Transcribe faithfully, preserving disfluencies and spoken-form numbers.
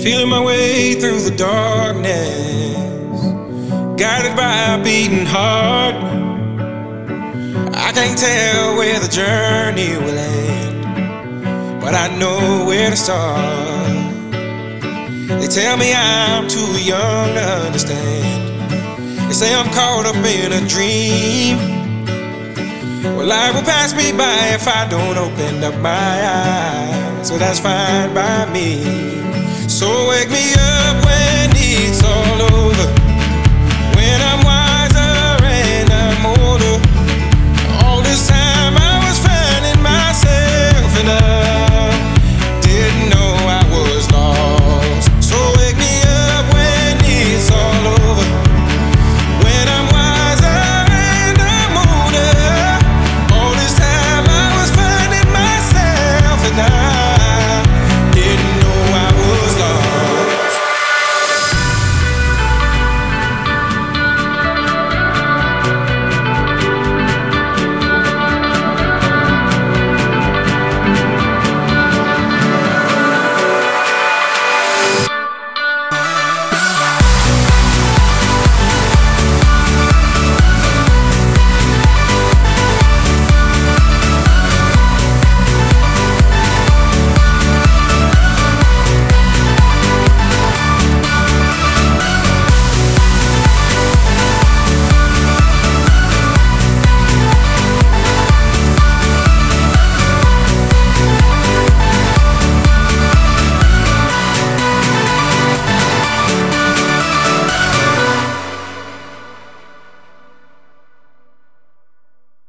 Feeling my way through the darkness, guided by a beating heart. I can't tell where the journey will end, but I know where to start. They tell me I'm too young to understand. They say I'm caught up in a dream. Well, life will pass me by if I don't open up my eyes, so that's fine by me. So wake me up when it's all over.